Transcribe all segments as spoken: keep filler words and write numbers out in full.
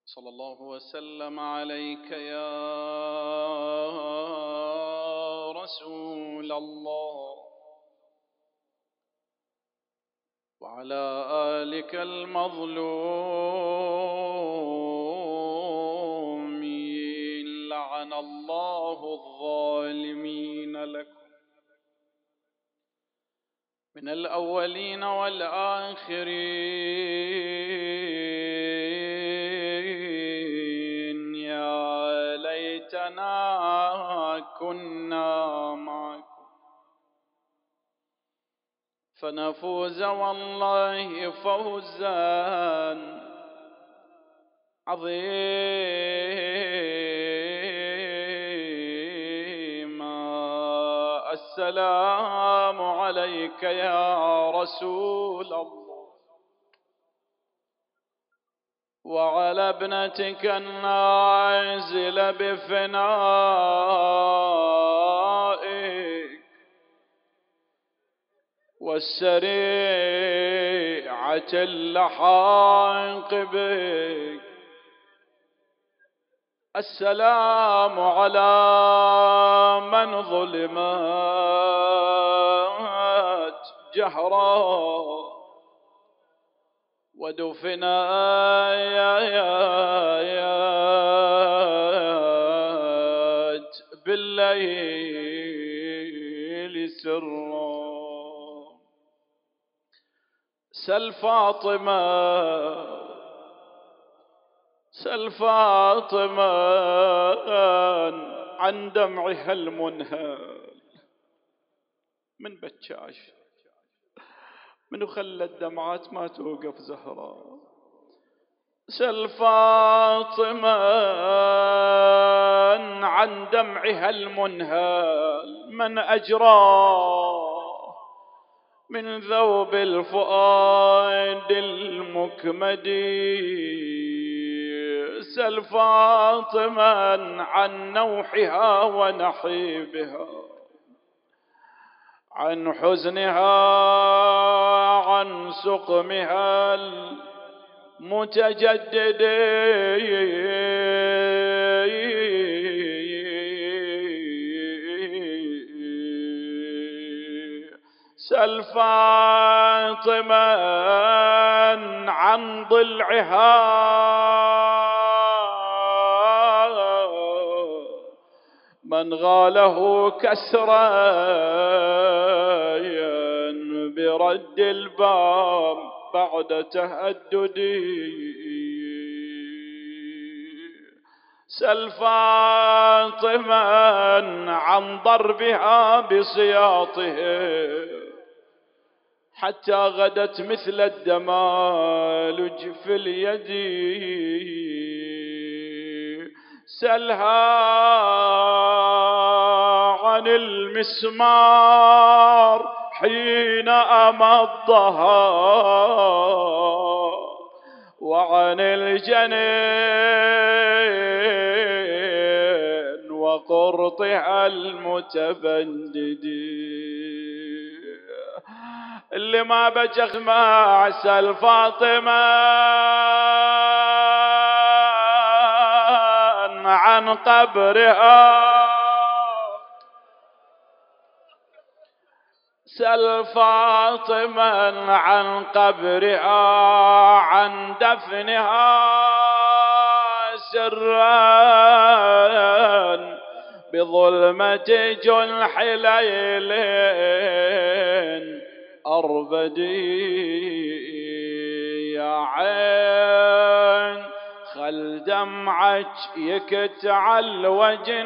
صلى الله وسلم عليك يا رسول الله وعلى آلك المظلومين لعن الله الظالمين لكم من الأولين والآخرين يا ليتنا كنا معكم فنفوز والله فوزا عظيما. السلام عليك يا رسول الله وعلى ابنتك النازلة بفنائك والسريعة اللحاق بك. السلام على من ظلمت جهرا ودفنات بالليل سرا. سل فاطمة سل فاطمة عن دمعها المنهال. من بكاش منو خلى الدمعات ما توقف زهراء. سل فاطمة عن دمعها المنهال من أجرى من ذوب الفؤاد المكمدي. سل فاطمة عن نوحها ونحيبها عن حزنها عن سقمها المتجدد. سل فاطمة عن ضلعها من غاله كسرا برد الباب بعد تهددي. سل فاطمة عن ضربها بسياطه حتى غدت مثل الدمالج في اليد. سلها عن المسمار حين أمضها وعن الجنين وقرطها المتبندد. اللي ما بجغ مع سل فاطمة عن قبرها. سل فاطمة عن قبرها عن دفنها سرا بظلمة جنح ليل أربدي. يا عين خل دمعك يكتع الوجه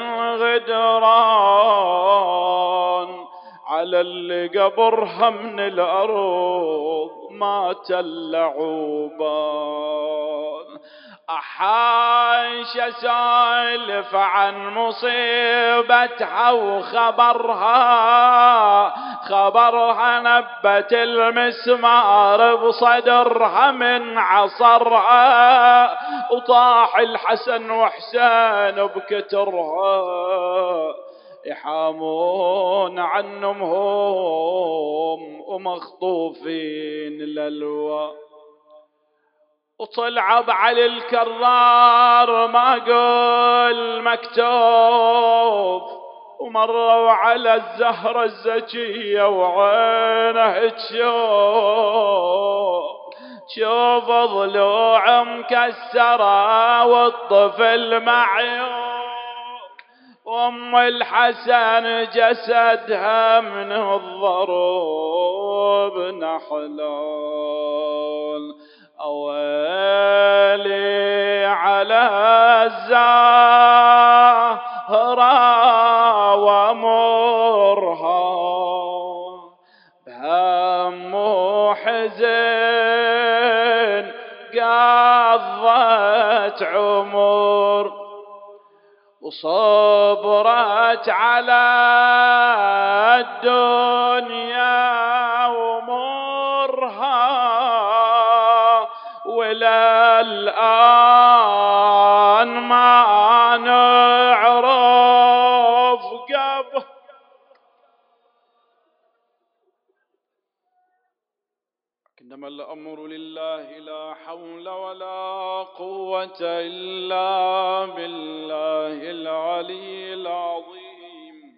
الغدران على اللي قبرها من الأرض مات اللعوبان. أحاش سالف عن مصيبتها وخبرها خبرها نبت المسمار بصدرها من عصرها وطاح الحسن وحسين بكترها يحامون عن أمهم ومخطوفين للواء. وطلع بعلي الكرار ما قل مكتوب، ومروا على الزهرة الزكية وعينه تشوف، شوف ضلوع مكسرة والطفل معيوب، وام الحسن جسدها من الضروب نحلون. أويلي على الزهرة ومرها بهم وحزن قضت عمر، وصبرت على الدنيا ومرها، ولا الآن ما نعرف قبل. إنما الأمر لله لا حول ولا قوة إلا بالله العلي العظيم.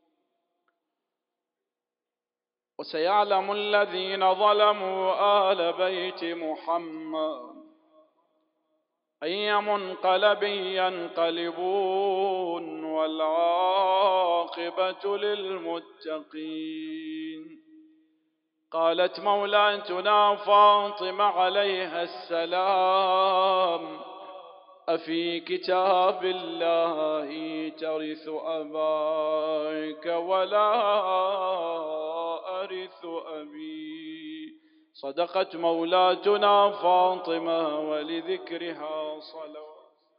وسيعلم الذين ظلموا آل بيت محمد أي منقلب ينقلبون، والعاقبة للمتقين. قالت مولاتنا فاطمة عليها السلام: أفي كتاب الله ترث أباك ولا أرث أبي. صدقت مولاتنا فاطمة ولذكرها صلوات.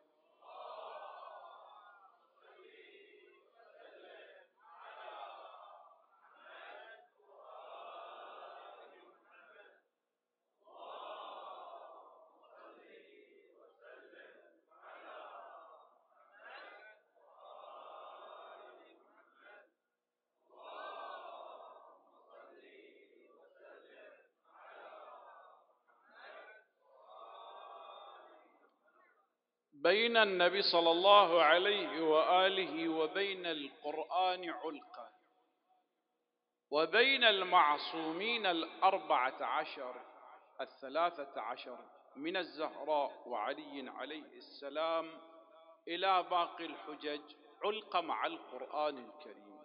بين النبي صلى الله عليه وآله وبين القرآن علقة، وبين المعصومين الأربعة عشر الثلاثة عشر من الزهراء وعلي عليه السلام إلى باقي الحجج علقة مع القرآن الكريم.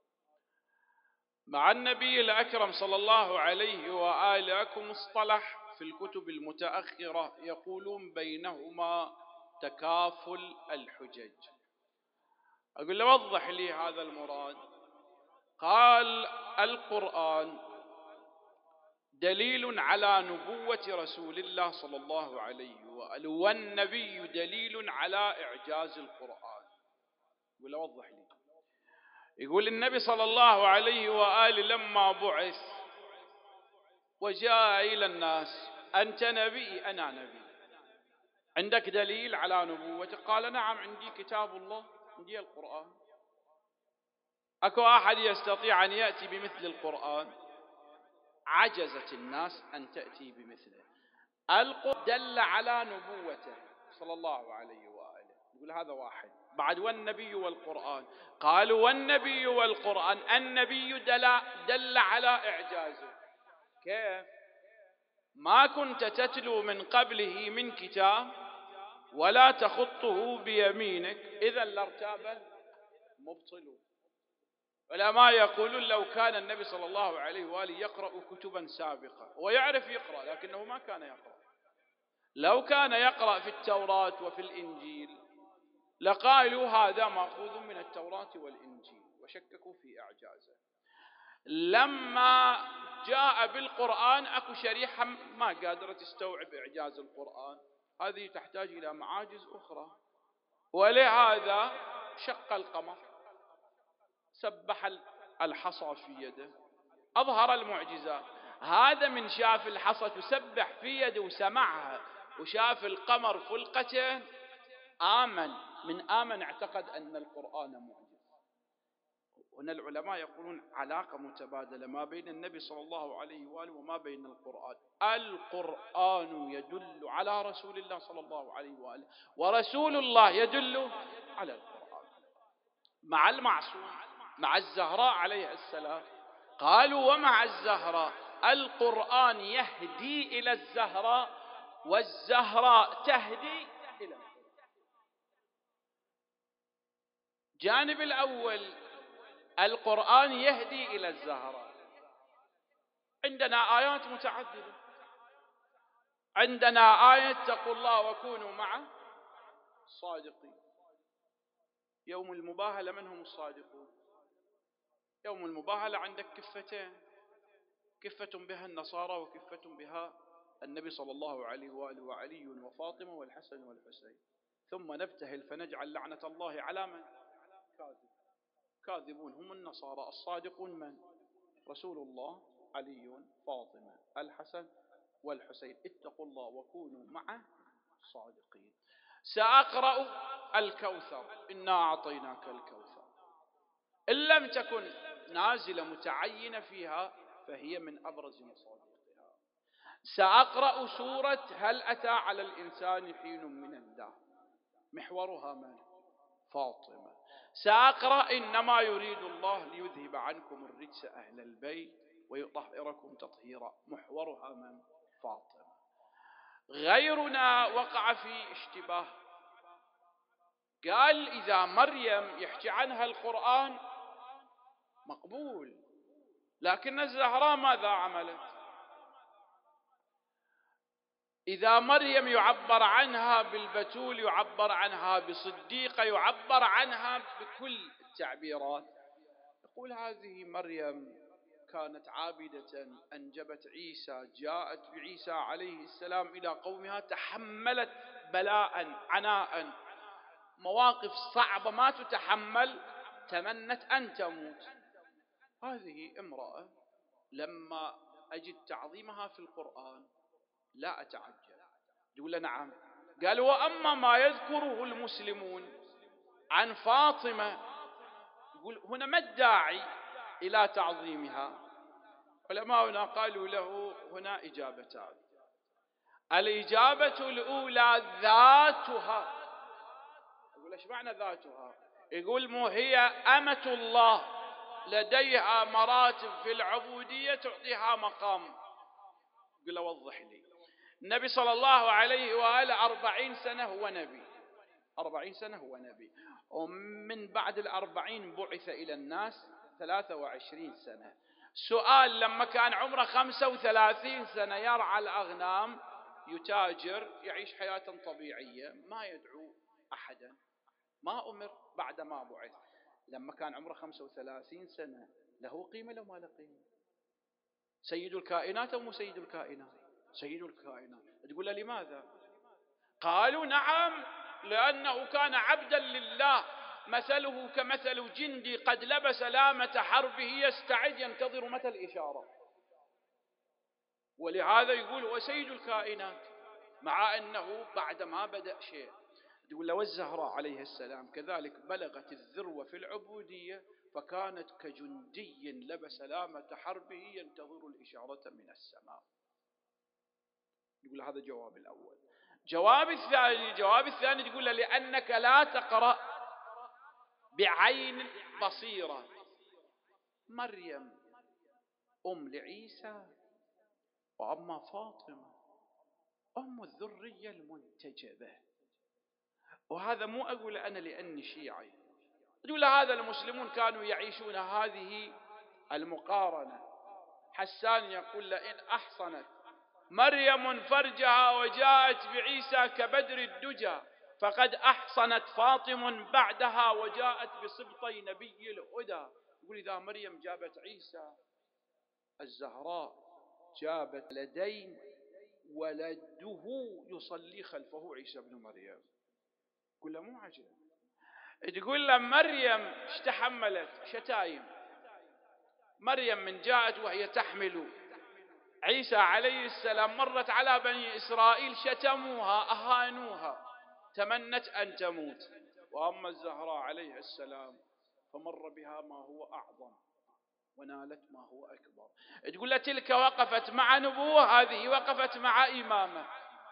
مع النبي الأكرم صلى الله عليه وآله أكو مصطلح في الكتب المتأخرة يقولون بينهما تكافل الحجج. أقول له وضح لي هذا المراد. قال: القرآن دليل على نبوة رسول الله صلى الله عليه وآله، والنبي دليل على إعجاز القرآن. يقول له وضح لي. يقول النبي صلى الله عليه وآله لما بعث وجاء إلى الناس: أنت نبي؟ أنا نبي. عندك دليل على نبوته؟ قال: نعم، عندي كتاب الله، عندي القرآن. أكو أحد يستطيع أن يأتي بمثل القرآن؟ عجزت الناس أن تأتي بمثله. القرآن دل على نبوته صلى الله عليه وآله. يقول هذا واحد. بعد والنبي والقرآن. قالوا والنبي والقرآن. النبي دل, دل على إعجازه. كيف؟ ما كنت تتلو من قبله من كتاب ولا تخطه بيمينك إذا لارتاب المبطلون. علماء يقولون لو كان النبي صلى الله عليه وآله يقرأ كتبا سابقة ويعرف يقرأ، لكنه ما كان يقرأ. لو كان يقرأ في التوراة وفي الإنجيل لقالوا هذا مأخوذ من التوراة والإنجيل وشككوا في إعجازه. لما جاء بالقرآن أكو شريحة ما قادرة تستوعب إعجاز القرآن، هذه تحتاج إلى معاجز أخرى، ولهذا شق القمر، سبح الحصى في يده، أظهر المعجزات. هذا من شاف الحصى تسبح في يده وسمعها وشاف القمر فلقة آمن، من آمن اعتقد أن القرآن معجز. هنا العلماء يقولون علاقة متبادلة ما بين النبي صلى الله عليه وآله وما بين القرآن. القرآن يدل على رسول الله صلى الله عليه وآله، ورسول الله يدل على القرآن. مع المعصوم، مع الزهراء عليه السلام، قالوا ومع الزهراء القرآن يهدي إلى الزهراء والزهراء تهدي إلى القرآن. جانب الأول القرآن يهدي إلى الزهراء، عندنا آيات متعددة. عندنا آية اتقوا الله وكونوا مع الصادقين. يوم المباهلة من هم الصادقون؟ يوم المباهلة عندك كفتين، كفة بها النصارى وكفة بها النبي صلى الله عليه وآله وعلي وفاطمة والحسن والحسين. ثم نبتهل فنجعل لعنة الله على من؟ كاذب. كاذبون هم النصارى، الصادقون من؟ رسول الله، علي، فاطمة، الحسن والحسين. اتقوا الله وكونوا مع الصادقين. سأقرأ الكوثر، إنا أعطيناك الكوثر. إن لم تكن نازلة متعينة فيها فهي من أبرز مصادقها. سأقرأ سورة هل أتى على الإنسان حين من الدهر، محورها من؟ فاطمة. سأقرأ إنما يريد الله ليذهب عنكم الرجس أهل البيت ويطهركم تطهيرا، محورها من؟ فاطمة. غيرنا وقع في اشتباه، قال إذا مريم يحكي عنها القرآن مقبول، لكن الزهراء ماذا عملت؟ إذا مريم يعبر عنها بالبتول، يعبر عنها بصديقة، يعبر عنها بكل التعبيرات، يقول هذه مريم كانت عابدة، أنجبت عيسى، جاءت بعيسى عليه السلام إلى قومها، تحملت بلاء عناء، مواقف صعبة ما تتحمل، تمنت أن تموت. هذه امرأة لما أجد تعظيمها في القرآن لا أتعجب. يقول نعم. قال وأما ما يذكره المسلمون عن فاطمة، يقول هنا ما الداعي إلى تعظيمها؟ علماؤنا قالوا له هنا إجابتان. الإجابة الأولى ذاتها. يقول ايش معنى ذاتها؟ يقول مو هي أمة الله لديها مراتب في العبودية تعطيها مقام. يقول وضح لي. النبي صلى الله عليه وآله أربعين سنة هو نبي، أربعين سنة هو نبي، ومن بعد الأربعين بعث إلى الناس ثلاثة وعشرين سنة. سؤال، لما كان عمره خمسة وثلاثين سنة يرعى الأغنام، يتاجر، يعيش حياة طبيعية، ما يدعو أحدا، ما أمر بعد ما بعث. لما كان عمره خمسة وثلاثين سنة له قيمة لو ما له قيمة؟ سيد الكائنات أو مو سيد الكائنات؟ سيد الكائنات. تقول له لماذا؟ قالوا نعم، لأنه كان عبدا لله، مثله كمثل جندي قد لبس لامة حربه يستعد ينتظر متى الإشارة، ولهذا يقول هو سيد الكائنات، مع أنه بعد ما بدأ شيء. تقول له والزهراء عليه السلام كذلك بلغت الذروة في العبودية، فكانت كجندي لبس لامة حربه ينتظر الإشارة من السماء. يقول هذا جواب الأول. جواب الثاني، جواب الثاني تقول له لأنك لا تقرأ بعين بصيرة. مريم أم لعيسى، وأما فاطمة أم الذرية المنتجبة. وهذا مو أقول أنا لأني شيعي، تقول هذا المسلمون كانوا يعيشون هذه المقارنة. حسان يقول لئن أحصنت مريم فرجها وجاءت بعيسى كبدر الدجى، فقد أحصنت فاطم بعدها وجاءت بسبطي نبي الهدى. يقول إذا مريم جابت عيسى، الزهراء جابت لدين ولده يصلي خلفه عيسى بن مريم. يقول له مو عجب. تقول له مريم ايش تحملت؟ شتايم. مريم من جاءت وهي تحمل عيسى عليه السلام مرت على بني إسرائيل شتموها أهانوها، تمنت أن تموت. وأما الزهراء عليه السلام فمر بها ما هو أعظم ونالت ما هو أكبر. تقول له تلك وقفت مع نبوة، هذه وقفت مع إمامة،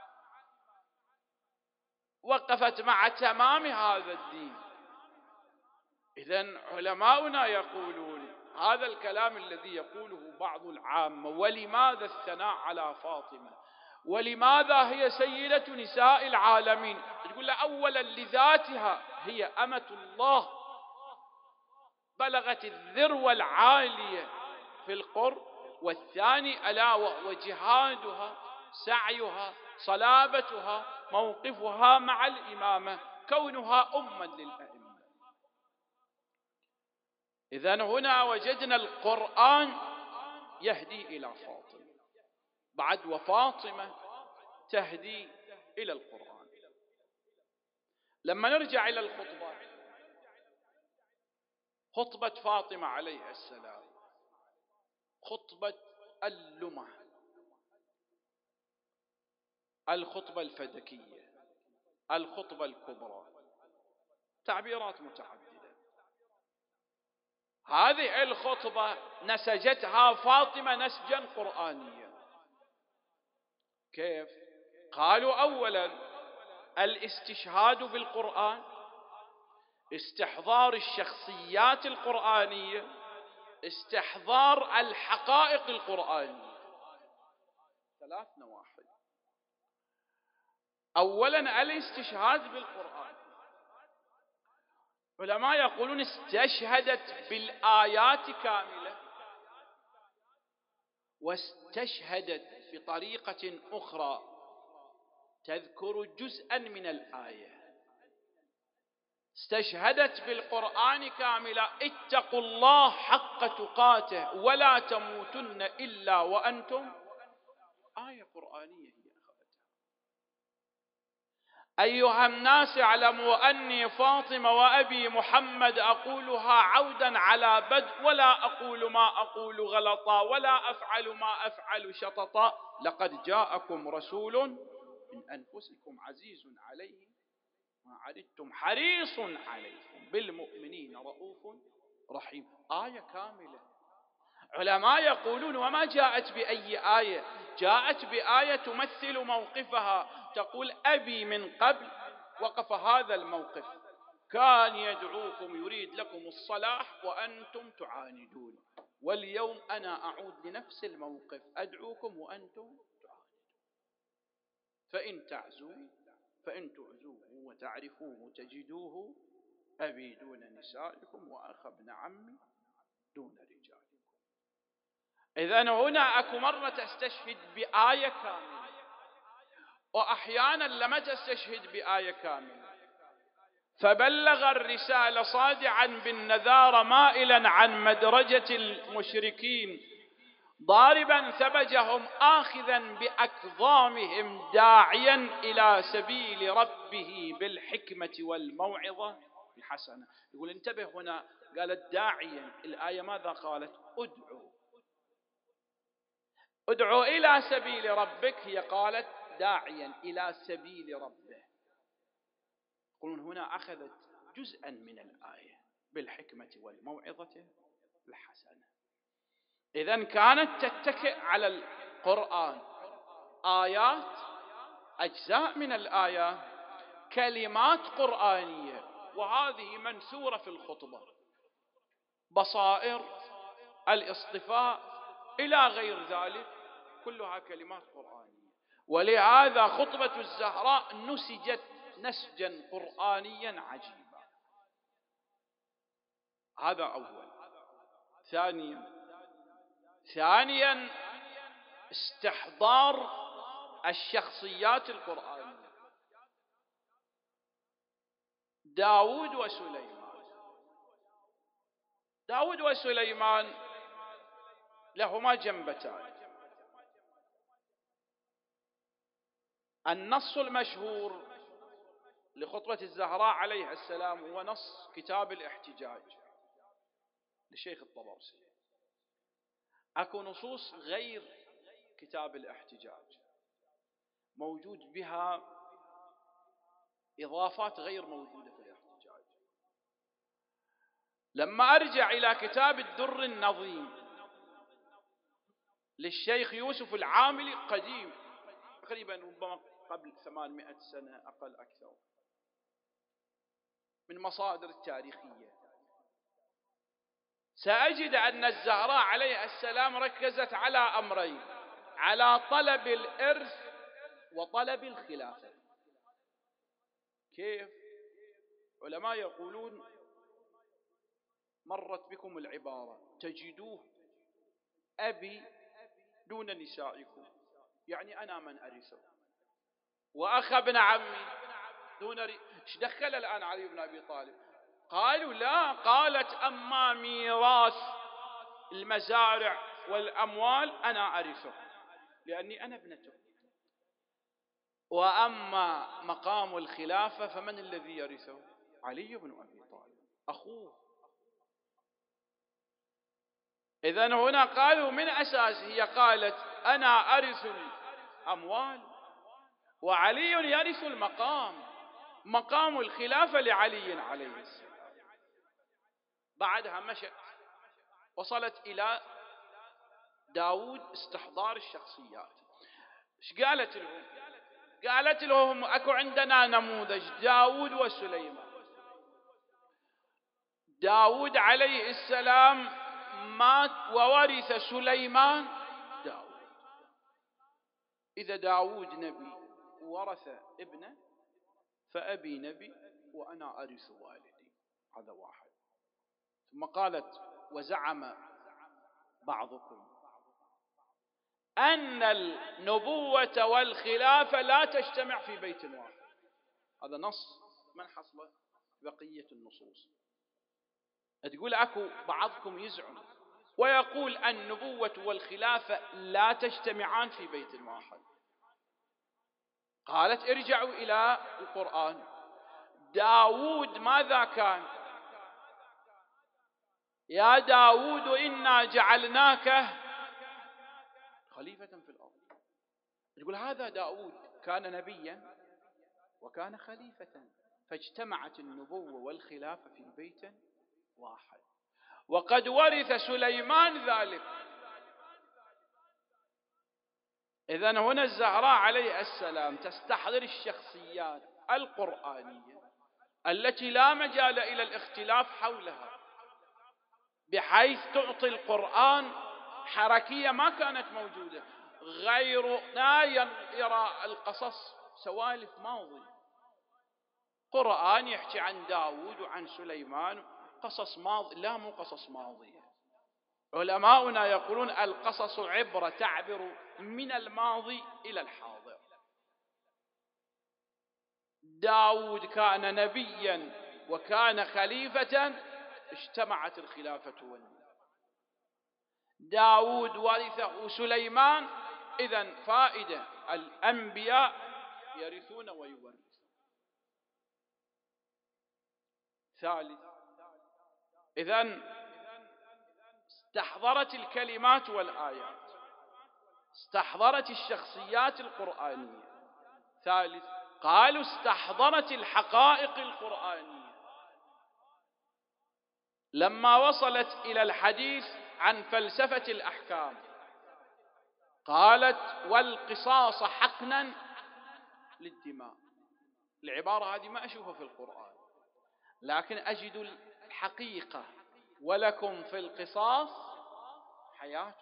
وقفت مع تمام هذا الدين. إذن علماؤنا يقولون هذا الكلام الذي يقوله بعض العامة: ولماذا الثناء على فاطمة؟ ولماذا هي سيدة نساء العالمين؟ تقول له أولا لذاتها هي أمة الله، بلغت الذروة العالية في القرب، والثاني ألا وهو جهادها، سعيها، صلابتها، موقفها مع الإمامة، كونها أما للأئمة. إذن هنا وجدنا القرآن يهدي إلى فاطمة، بعد وفاطمة تهدي إلى القرآن. لما نرجع إلى الخطبة، خطبة فاطمة عليه السلام، خطبة اللمة، الخطبة الفدكية، الخطبة الكبرى، تعبيرات متعددة. هذه الخطبة نسجتها فاطمة نسجا قرآنيا. كيف؟ قالوا أولا الاستشهاد بالقرآن، استحضار الشخصيات القرآنية، استحضار الحقائق القرآنية، ثلاث نواحي. أولا الاستشهاد بالقرآن، علماء يقولون استشهدت بالآيات كاملة، واستشهدت بطريقة أخرى تذكر جزءا من الآية. استشهدت بالقرآن كاملة: اتقوا الله حق تقاته ولا تموتن إلا وأنتم، آية قرآنية هي أخذتها. أيها الناس اعلموا أني فاطمة وأبي محمد أقولها عودا على بدء، ولا أقول ما أقول غلطا، ولا أفعل ما أفعل شططا، لقد جاءكم رسول من أنفسكم عزيز عليه ما عنتم حريص عليكم بالمؤمنين رؤوف رحيم. آية كاملة. علماء يقولون وما جاءت بأي آية، جاءت بآية تمثل موقفها، تقول أبي من قبل وقف هذا الموقف، كان يدعوكم يريد لكم الصلاح وأنتم تعاندون، واليوم أنا أعود لنفس الموقف أدعوكم وأنتم تعاندون، فإن تعزوا فإن تعزوه وتعرفوه تجدوه أبي دون نسائكم وأخ ابن عمي دون رجالكم. إذن هنا أكو مرة تستشهد بآية كاملة، وأحيانا لما تستشهد بآية كاملة فبلغ الرسالة صادعا بالنذار مائلا عن مدرجة المشركين ضاربا ثبجهم آخذا بأكظامهم داعيا إلى سبيل ربه بالحكمة والموعظة الحسنة. يقول انتبه هنا، قالت داعيا، الآية ماذا قالت؟ ادعو ادعو إلى سبيل ربك، هي قالت داعيا إلى سبيل ربه. يقولون هنا أخذت جزءا من الآية بالحكمة والموعظة الحسنة. إذن كانت تتكئ على القرآن، آيات، أجزاء من الآيات، كلمات قرآنية، وهذه منثورة في الخطبة، بصائر، الاصطفاء إلى غير ذلك، كلها كلمات قرآنية. ولهذا خطبة الزهراء نسجت نسجا قرآنيا عجيبا. هذا أول. ثانيا ثانيا استحضار الشخصيات القرآنية. داود وسليمان، داود وسليمان لهما جنبتان. النص المشهور لخطبة الزهراء عليها السلام هو نص كتاب الاحتجاج للشيخ الطبرسي. أكو نصوص غير كتاب الاحتجاج موجود بها إضافات غير موجودة في الاحتجاج. لما أرجع إلى كتاب الدر النظيم للشيخ يوسف العاملي قديم تقريبا ربما قبل ثمانمائة سنة أقل أكثر من مصادر التاريخية، سأجد أن الزهراء عليه السلام ركزت على أمرين: على طلب الإرث وطلب الخلافة. كيف؟ علماء يقولون مرت بكم العبارة تجدوه أبي دون نسائكم، يعني أنا من أرثه، وأخ ابن عمي دون ري... ايش دخل الآن علي بن أبي طالب؟ قالوا لا، قالت أما ميراث المزارع والأموال أنا أرثه لأني أنا ابنته، وأما مقام الخلافة فمن الذي يرثه؟ علي بن أبي طالب أخوه. إذن هنا قالوا من أساس هي قالت أنا أرث الأموال وعلي يرث المقام، مقام الخلافة لعلي عليه السلام. بعدها مشت وصلت إلى داود استحضار الشخصيات. ايش قالت لهم؟ قالت لهم أكو عندنا نموذج داود وسليمان. داود عليه السلام مات وورث سليمان داود. إذا داود نبي ورث ابنه فأبي نبي وأنا أرث والدي. هذا واحد. ثم قالت وزعم بعضكم أن النبوة والخلافة لا تجتمع في بيت واحد. هذا نص من حصل بقية النصوص. تقول أكو بعضكم يزعم ويقول النبوة والخلافة لا تجتمعان في بيت واحد. قالت ارجعوا إلى القرآن. داود ماذا كان؟ يا داود إنا جعلناك خليفة في الأرض. تقول هذا داود كان نبيا وكان خليفة، فاجتمعت النبوة والخلافة في بيت واحد. وقد ورث سليمان ذلك. إذن هنا الزهراء عليه السلام تستحضر الشخصيات القرآنية التي لا مجال إلى الاختلاف حولها، بحيث تعطي القرآن حركية ما كانت موجودة. غيرنا يرى القصص سوالف ماضي. قرآن يحكي عن داود وعن سليمان قصص ماضي، لا مو قصص ماضية. علماؤنا يقولون القصص عبرة تعبر من الماضي إلى الحاضر. داود كان نبيا وكان خليفة، اجتمعت الخلافة والنبوة. داود ورثه سليمان، إذن فائدة الأنبياء يرثون ويورثون. ثالث، إذن استحضرت الكلمات والآيات، استحضرت الشخصيات القرآنية. ثالث، قالوا استحضرت الحقائق القرآنية. لما وصلت إلى الحديث عن فلسفة الأحكام قالت والقصاص حقنا للدماء. العبارة هذه ما أشوفها في القرآن، لكن أجد الحقيقة ولكم في القصاص حياة.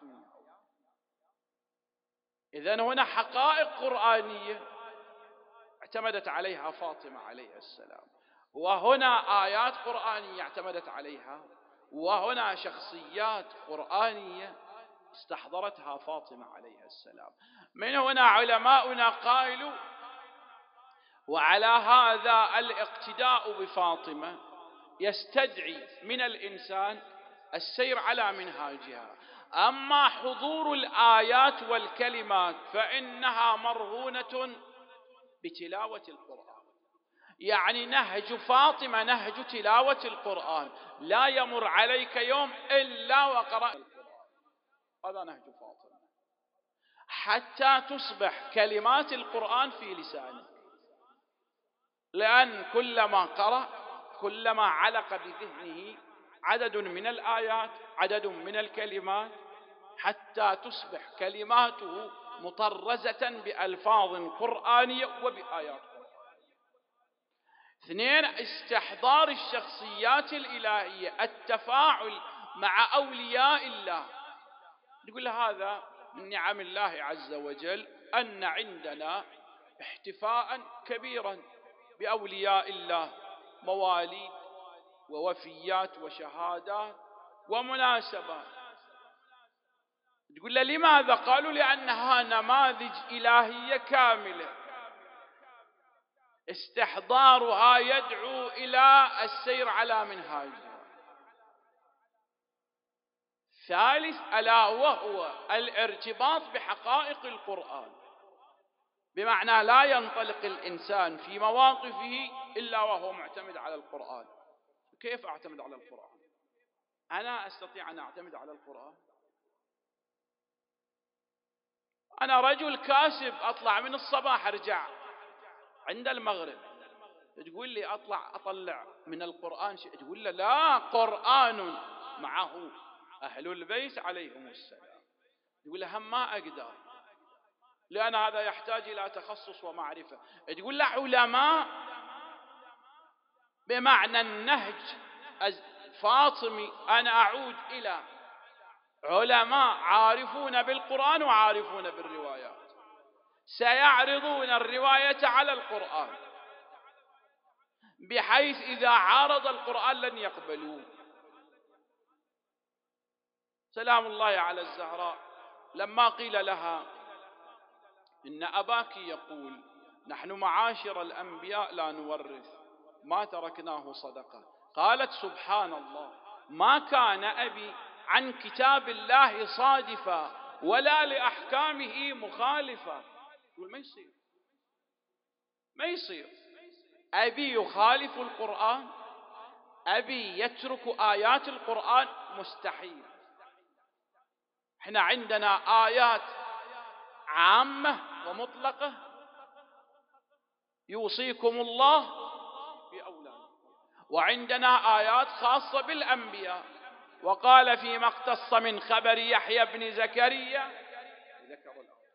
إذن هنا حقائق قرآنية اعتمدت عليها فاطمة عليه السلام، وهنا آيات قرآنية اعتمدت عليها، وهنا شخصيات قرآنية استحضرتها فاطمة عليه السلام. من هنا علماؤنا قالوا وعلى هذا الاقتداء بفاطمة يستدعي من الإنسان السير على منهاجها. أما حضور الآيات والكلمات فإنها مرهونة بتلاوة القرآن. يعني نهج فاطمة نهج تلاوة القرآن، لا يمر عليك يوم إلا وقرأ القرآن. هذا نهج فاطمة، حتى تصبح كلمات القرآن في لسانك، لأن كلما قرأ كلما علق بذهنه عدد من الآيات، عدد من الكلمات، حتى تصبح كلماته مطرزة بألفاظ قرآنية وبآيات قرآنية. اثنين، استحضار الشخصيات الإلهية، التفاعل مع أولياء الله. نقول هذا من نعم الله عز وجل أن عندنا احتفاء كبيرا بأولياء الله، مواليد ووفيات وشهادات ومناسبات. تقول له لماذا؟ قالوا لأنها نماذج إلهية كاملة، استحضارها يدعو إلى السير على منهاجها. ثالث، ألا وهو الارتباط بحقائق القرآن، بمعنى لا ينطلق الإنسان في مواقفه إلا وهو معتمد على القرآن. كيف أعتمد على القرآن؟ أنا أستطيع أن أعتمد على القرآن؟ أنا رجل كاسب، أطلع من الصباح أرجع عند المغرب، تقول لي أطلع أطلع من القرآن شيء؟ تقول له لا، قرآن معه أهل البيت عليهم السلام. تقول له هم ما أقدر، لأن هذا يحتاج إلى تخصص ومعرفة. تقول له علماء بمعنى النهج فاطمي، أنا أعود إلى علماء عارفون بالقرآن وعارفون بالروايات، سيعرضون الرواية على القرآن بحيث إذا عارض القرآن لن يقبلوه. سلام الله على الزهراء لما قيل لها إن أباك يقول نحن معاشر الأنبياء لا نورث، ما تركناه صدقة، قالت سبحان الله، ما كان أبي عن كتاب الله صادفا ولا لأحكامه مخالفا. يقول ما يصير، ما يصير أبي يخالف القرآن، أبي يترك آيات القرآن، مستحيل. احنا عندنا آيات عامة ومطلقة، يوصيكم الله بأولادكم، وعندنا آيات خاصة بالأنبياء. وقال فيما اختص من خبر يحيى بن زكريا ذكر الآية.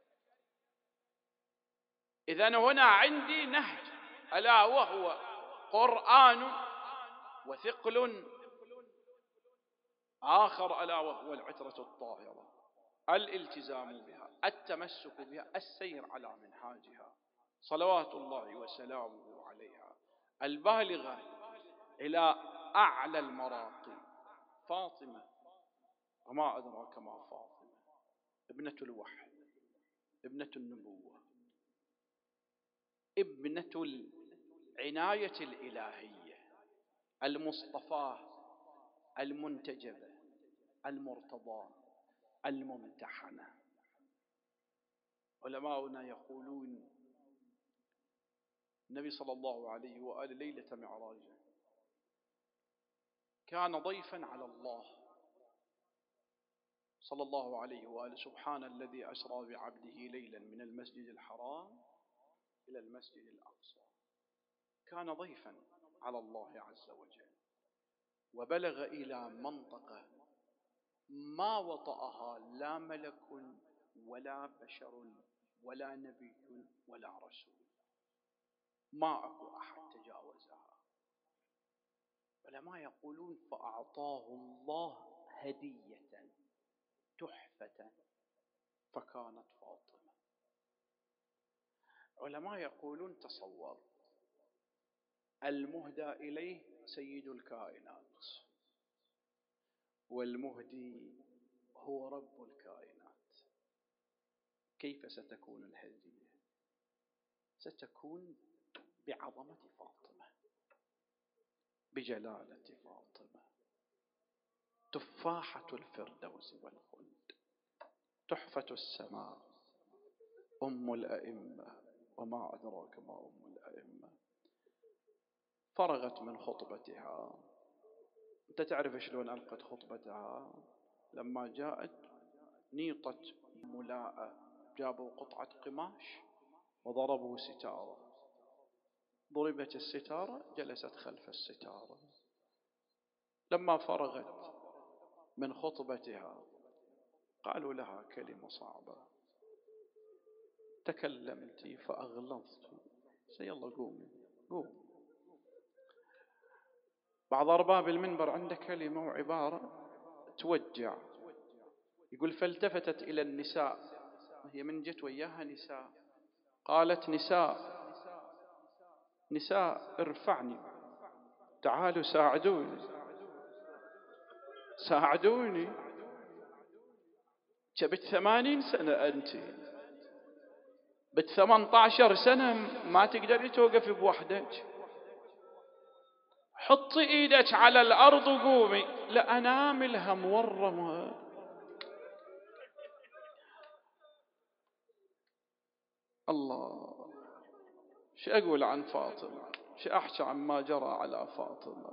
إذن هنا عندي نهج، ألا وهو قرآن، وثقل آخر ألا وهو العترة الطاهرة، الالتزام بها، التمسك بها، السير على منهاجها صلوات الله وسلامه عليها، البالغة إلى أعلى المراقي. فاطمة، وما أدراك ما فاطمة، ابنة الوحي، ابنة النبوة، ابنة العناية الإلهية، المصطفاة، المنتجبة، المرتضى، الممتحنة. علماؤنا يقولون النبي صلى الله عليه وآله ليلة معراجه كان ضيفا على الله صلى الله عليه وآله. سبحان الذي أسرى بعبده ليلا من المسجد الحرام إلى المسجد الأقصى. كان ضيفا على الله عز وجل، وبلغ إلى منطقة ما وطأها لا ملك ولا بشر ولا نبي ولا رسول، ما أكو أحد تجاوزها. علماء يقولون فأعطاه الله هدية تحفة فكانت فاطمة. علماء يقولون تصور المهدى إليه سيد الكائنات، والمهدي هو رب الكائنات، كيف ستكون الهدية؟ ستكون بعظمة فاطمة، بجلالة فاطمة، تفاحة الفردوس والخلد، تحفة السماء، أم الأئمة، وما أدراك ما أم الأئمة. فرغت من خطبتها. أنت تعرف شلون ألقت خطبتها؟ لما جاءت نيطة ملاءة، جابوا قطعة قماش وضربوا ستارة، ضربت الستارة، جلست خلف الستارة. لما فرغت من خطبتها قالوا لها كلمة صعبة: تكلمت فأغلظت. يلا قومي قوم. بعض أرباب المنبر عنده كلمة وعبارة توجع. يقول: فالتفتت إلى النساء، هي من جت وياها نساء، قالت: نساء نساء ارفعني، تعالوا ساعدوني ساعدوني. بت ثمانين سنة أنت، بت ثمانية عشر سنة ما تقدري توقفي بوحدك، حطي ايدك على الأرض وقومي. لا أنام لها مورمة. الله، شو أقول عن فاطمة؟ شو أحكي عن ما جرى على فاطمة؟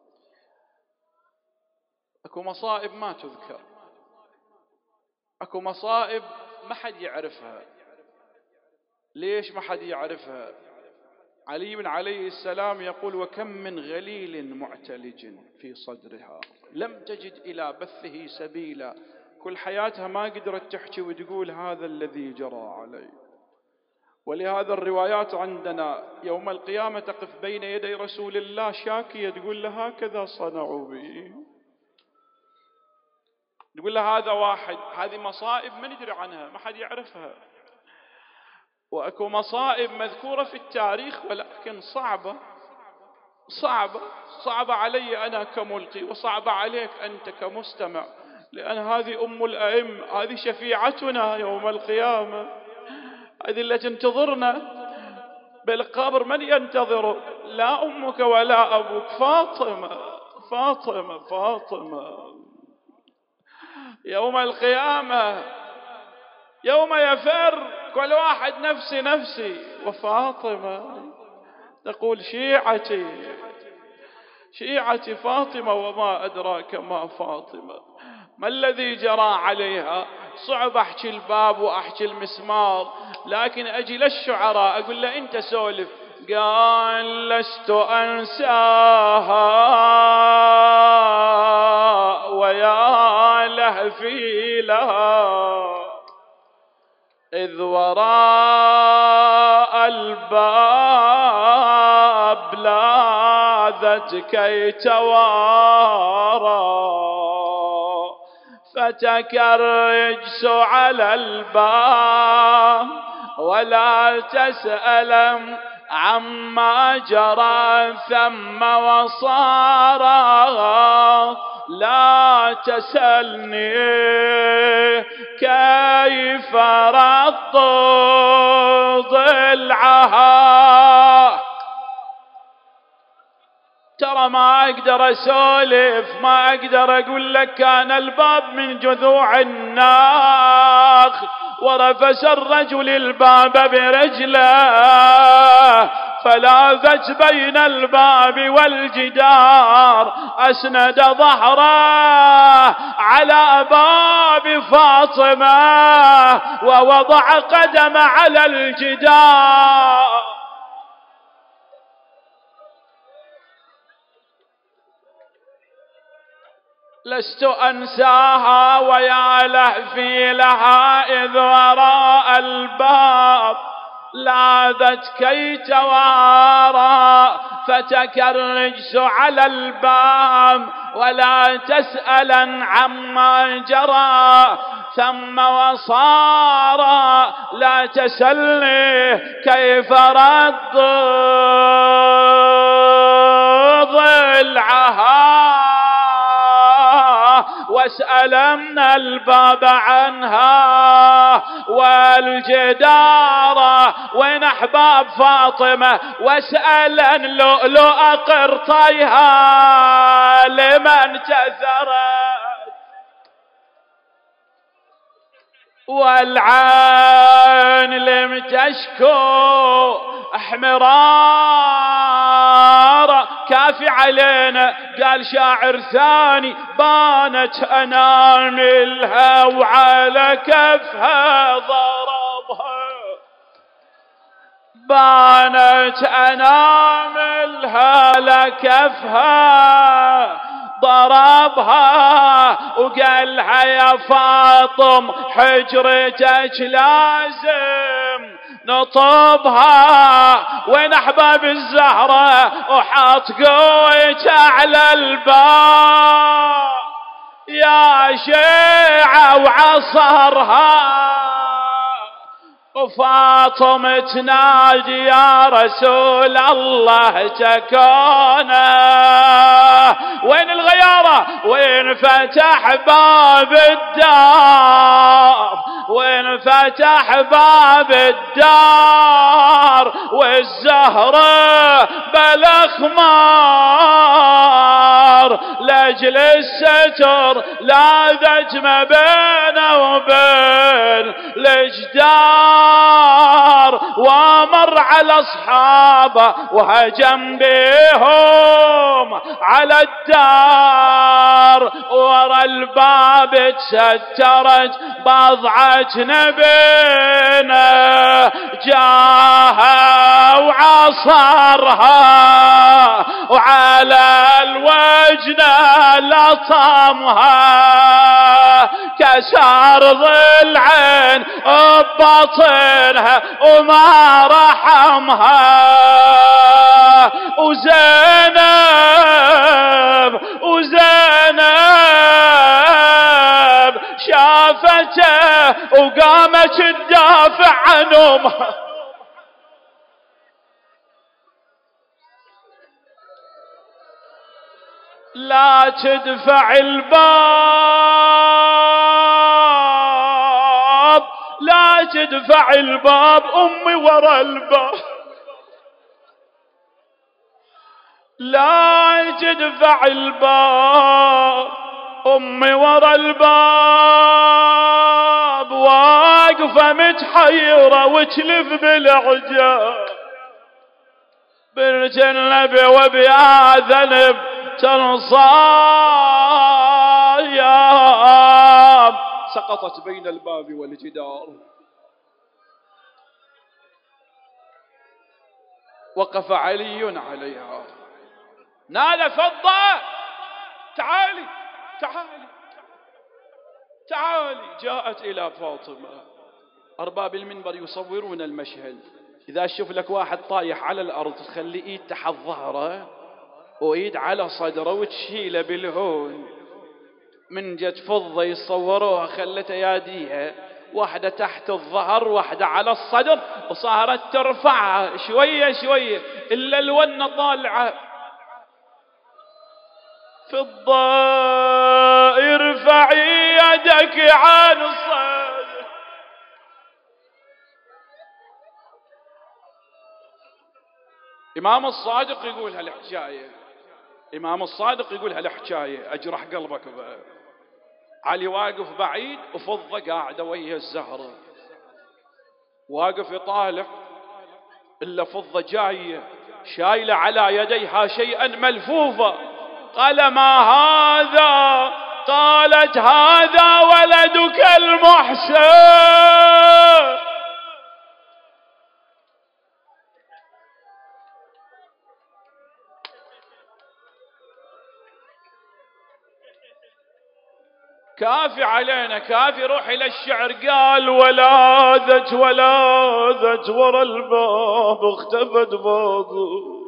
أكو مصائب ما تذكر، أكو مصائب ما حد يعرفها. ليش ما حد يعرفها؟ علي بن عليه السلام يقول: وكم من غليل معتلج في صدرها لم تجد إلى بثه سبيلا. كل حياتها ما قدرت تحكي وتقول هذا الذي جرى علي. ولهذا الروايات عندنا يوم القيامة تقف بين يدي رسول الله شاكية، تقول له: هكذا صنعوا بي. تقول له: هذا واحد. هذه مصائب ما ندري عنها، ما حد يعرفها. وأكو مصائب مذكورة في التاريخ ولكن صعبة صعبة صعبة علي أنا كملقي، وصعبة عليك أنت كمستمع، لأن هذه أم الأئمة، هذه شفيعتنا يوم القيامة، هذه التي تنتظرنا بالقبر. من ينتظرك؟ لا أمك ولا أبوك، فاطمة فاطمة فاطمة. يوم القيامة يوم يفر كل واحد نفسي نفسي، وفاطمة تقول: شيعتي شيعتي فاطمة وما أدراك ما فاطمة. ما الذي جرى عليها؟ صعب أحكي الباب وأحكي المسمار، لكن أجي للشعراء أقول له: أنت سولف. قال: لست أنساها ويا لهفي لها، إذ وراء الباب لاذت كي توارى، فتك الرجس على الباب ولا تسأل عما جرى ثم وصارى. لا تسألني كيف رد ضلعها. ترى ما أقدر أسولف، ما أقدر أقول لك كان الباب من جذوع الناخ ورفس الرجل الباب برجله، فلاذت بين الباب والجدار، أسند ظهره على باب فاطمة ووضع قدم على الجدار. لست أنساها ويا لهفي لها، إذ وراء الباب لاذت كي توارى، فتك الرجس على الباب ولا تسألا عما جرى ثم وصارى. لا تسألني كيف رد ضلعها، واسألن الباب عنها والجدار، وين أحباب فاطمة؟ واسألن لؤلؤ قرطيها لمن تثرت، والعين لم تشكو احمرار. كافي علينا، قال شاعر ثاني: بانت أناملها وعلى كفها ضربها، بانت أناملها لكفها ضربها وقالها يا فاطم حجرتك لازم نطبها، وين احباب الزهرة وحاط قويته على الباب يا شيعة وعصرها، وفاطمة تنادي يا رسول الله تكونه، وين الغيارة وين فتح باب الدار، وين فتح باب الدار والزهرة بالاخمار لاجل الستر لاذت ما بينه وبين الجدار، ومر على اصحابه وهجم بهم على الدار، ورا الباب تسترت بضعة نبينا جاها وعصرها وعلى الوجنة لطمها كسر ضلعين ببطنها وما رحمها، وزينب وزينب شافته وقامت تدافع عن امها. لا تدفع الباب لا تدفع الباب امي ورا الباب، لا تدفع الباب امي ورا الباب، واقفه متحيره وتلف بالعجاب، بنت النبي وبيا ذنب تنصايا سقطت بين الباب والجدار. وقف علي عليها نال فضة تعالي تعالي تعالي، جاءت إلى فاطمة. أرباب المنبر يصورون المشهد، إذا شوف لك واحد طايح على الأرض خلي إيد تحت ظهره وإيد على صدره وتشيله بالهون، من جت فضة يصوروها خلت أياديها واحدة تحت الظهر واحدة على الصدر، وصارت ترفعها شوية شوية إلا الونة طالعة. فضة ارفعي يدك عن الصدر. إمام الصادق يقول هالحكاية، إمام الصادق يقول هالحكاية أجرح قلبك بقى. علي واقف بعيد وفضة قاعدة ويا الزهرة، واقف يطالع إلا فضة جاية شايلة على يديها شيئا ملفوفا. قال ما هذا؟ قالت هذا ولدك المحسن. كافي علينا كافي، روح إلى الشعر. قال ولاذت ولاذت ورا الباب اختفت فاضل،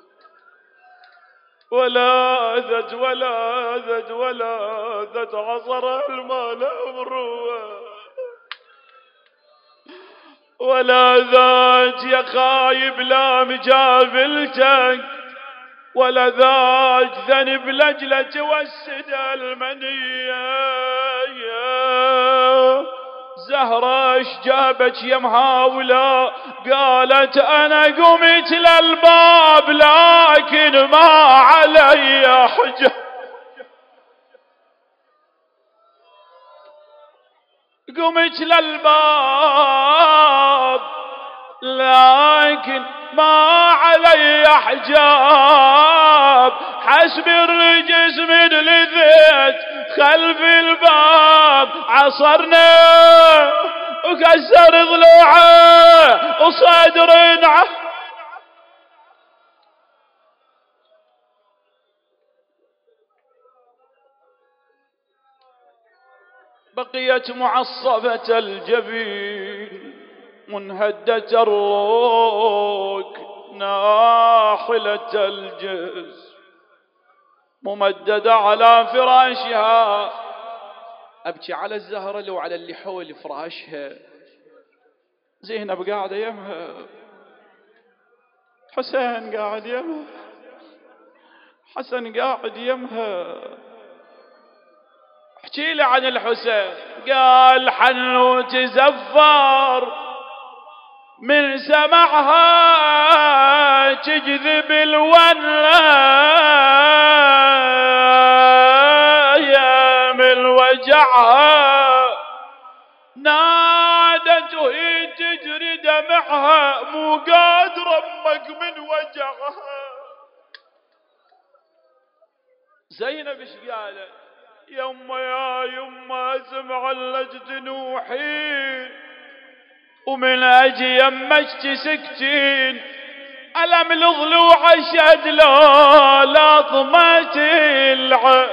ولاذت ولاذت ولاذت عصر المال بروه، ولاذت يا خايب لا مجابلتك، ولا ذاك ذنب لجلة توسد المنية. زهرة ايش جابك يا مهاولة؟ قالت انا قمت للباب لكن ما علي حجة. قمت للباب لكن ما علي حجاب، حسب الرجس من لذيت خلف الباب عصرنا وكسر ضلوعه وصدرنا. بقيت معصبة الجبين منهدة الروك ناحلة الجسم ممددة على فراشها. أبكي على الزهرة لو على اللي حول فراشها. زينب قاعدة يمها، حسين قاعد يمها، حسن قاعد يمها. احكي لي عن الحسين. قال حنوت زفار من سمعها تجذب الولا يا من وجعها نادت وهي تجري دمعها مو قادر امك من وجعها. زينب ايش قالت؟ يما يا يما سمع لجد نوحي ومن اجي يمك تسكتين ألم الضلوع اشد لا لطمة العين.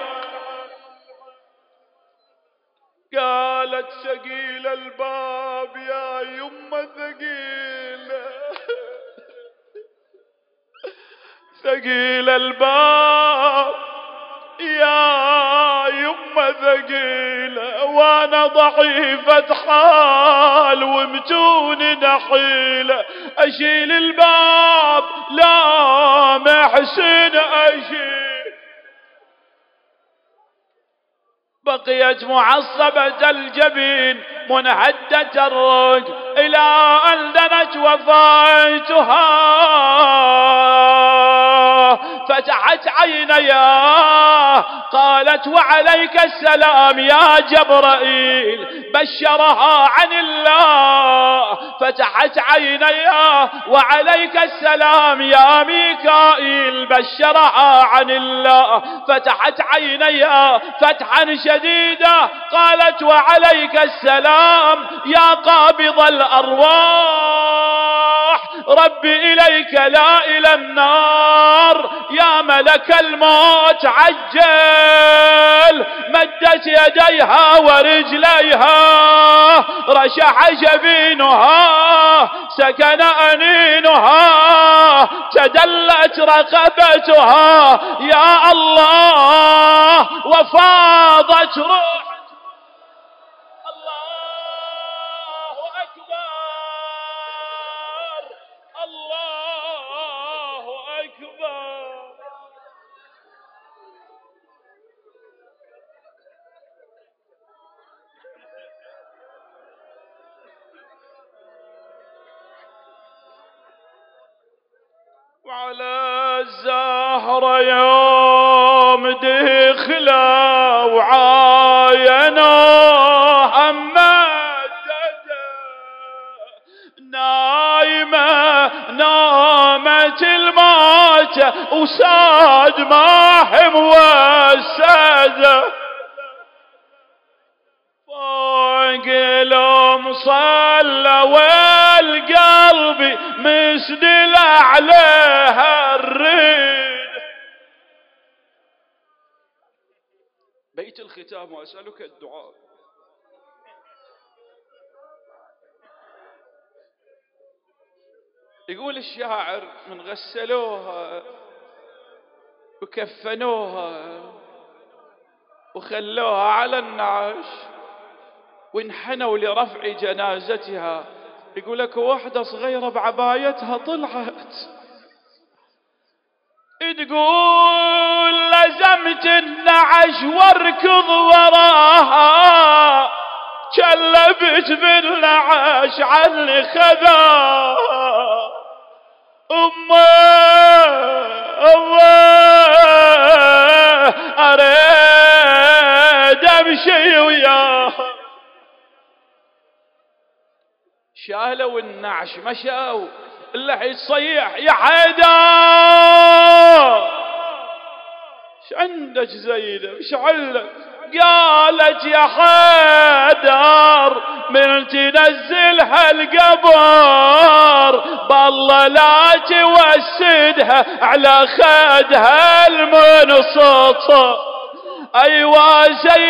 قالت ثقيل الباب يا يما ثقيل ثقيل الباب يا يما ثقيلة وانا ضعيفة حال ومتون نحيلة اشيل الباب لا محسن اشيل. بقيت معصبة الجبين منهدة الرج إلى أن دنت وفاتها. فتحت عينيها قالت وعليك السلام يا جبرائيل بشرها عن الله. فتحت عينيها وعليك السلام يا ميكائيل بشرها عن الله. فتحت عينيها فتحا شديدا قالت وعليك السلام يا قابض الأرواح ربي إليك لا إلى النار يا ملك الموت عجل. مدت يديها ورجليها رشح جبينها سكن أنينها تدلت رقبتها يا الله وفاضت روح. الله أكبر الله أكبر. وعلى الزهرة يوم دخلا وعاينوها ممددة نايمة نامت الموتى وساد ما موسدة فوق المصلى والقلب مسدل عليها الريد. بيت الختام وأسألك الدعاء. يقول الشاعر من غسلوها وكفنوها وخلوها على النعش وانحنوا لرفع جنازتها. يقول لك واحدة صغيرة بعبايتها طلعت تقول لزمت النعش واركض وراها كلبت بالنعش على خذا أمه أمه أريد أمشي وياها. شالوا النعش مشوا اللي حيصيح يا حيدر ايش عندك زينب ايش علك؟ قالت يا حيدر من تنزلها القبر بالله لا توسدها على خدها المنصط أيوا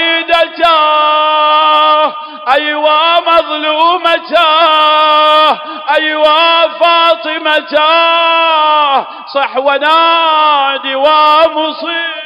سيدتاه، أيوا مظلومتاه، أيوا فاطمتاه، صح ونادي ومصير.